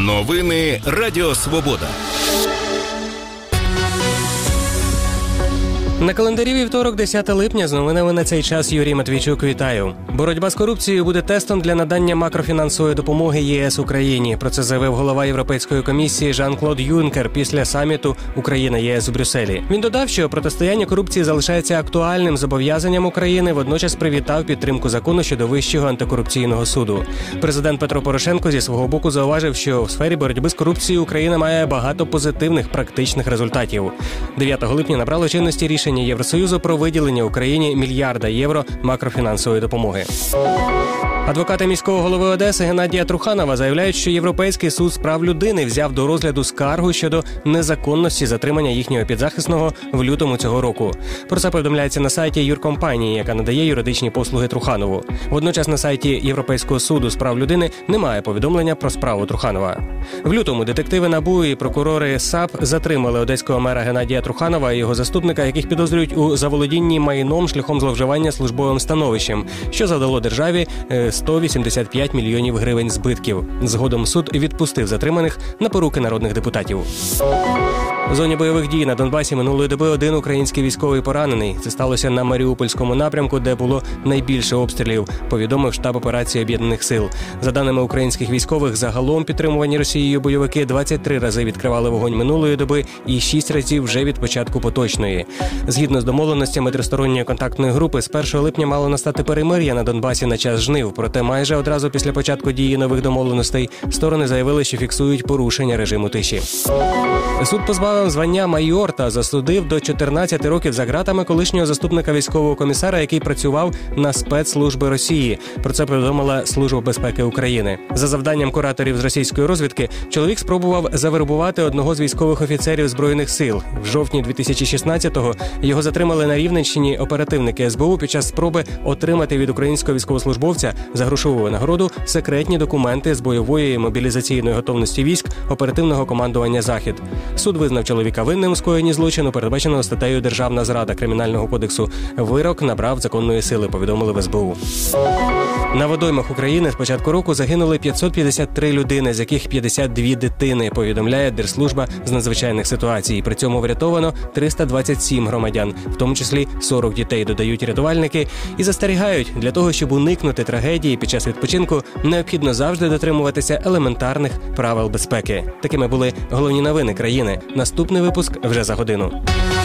Новини Радіо Свобода. На календарі вівторок, 10 липня, з новинами на цей час Юрій Матвійчук. Вітаю. Боротьба з корупцією буде тестом для надання макрофінансової допомоги ЄС Україні. Про це заявив голова Європейської комісії Жан-Клод Юнкер після саміту Україна-ЄС у Брюсселі. Він додав, що протистояння корупції залишається актуальним зобов'язанням України, водночас привітав підтримку закону щодо Вищого антикорупційного суду. Президент Петро Порошенко зі свого боку зауважив, що в сфері боротьби з корупцією Україна має багато позитивних практичних результатів. 9 липня набрало чинності рішення Євросоюзу про виділення Україні мільярда євро макрофінансової допомоги. Адвокати міського голови Одеси Геннадія Труханова заявляють, що Європейський суд з прав людини взяв до розгляду скаргу щодо незаконності затримання їхнього підзахисного в лютому цього року. Про це повідомляється на сайті юркомпанії, яка надає юридичні послуги Труханову. Водночас на сайті Європейського суду з прав людини немає повідомлення про справу Труханова. В лютому детективи НАБУ і прокурори САП затримали одеського мера Геннадія Труханова і його заступника, яких підозрюють у заволодінні майном шляхом зловживання службовим становищем, що завдало державі 185 мільйонів гривень збитків. Згодом суд відпустив затриманих на поруки народних депутатів. В зоні бойових дій на Донбасі минулої доби один український військовий поранений. Це сталося на Маріупольському напрямку, де було найбільше обстрілів, повідомив штаб операції Об'єднаних сил. За даними українських військових, загалом підтримувані Росією бойовики 23 рази відкривали вогонь минулої доби і 6 разів вже від початку поточної. Згідно з домовленостями тристоронньої контактної групи, з 1 липня мало настати перемир'я на Донбасі на час жнив. Проте майже одразу після початку дії нових домовленостей сторони заявили, що фіксують порушення режиму тиші. Суд позбавив звання майор та засудив до 14 років за ґратами колишнього заступника військового комісара, який працював на спецслужби Росії. Про це повідомила Служба безпеки України. За завданням кураторів з російської розвідки, чоловік спробував завербувати одного з військових офіцерів Збройних сил. В жовтні 2016-го його затримали на Рівненщині оперативники СБУ під час спроби отримати від українського військовослужбовця за грошову винагороду секретні документи з бойової мобілізаційної готовності військ оперативного командування «Захід». Суд визнав чоловіка винним у скоєнні злочину, передбаченого статтею «Державна зрада» Кримінального кодексу. Вирок набрав законної сили, повідомили в СБУ. На водоймах України з початку року загинули 553 людини, з яких 52 дитини, повідомляє Держслужба з надзвичайних ситуацій. При цьому врятовано 327 громадян, в тому числі 40 дітей, додають рятувальники, і застерігають, для того, щоб уникнути трагедії під час відпочинку, необхідно завжди дотримуватися елементарних правил безпеки. Такими були головні новини країни. Наступний випуск вже за годину.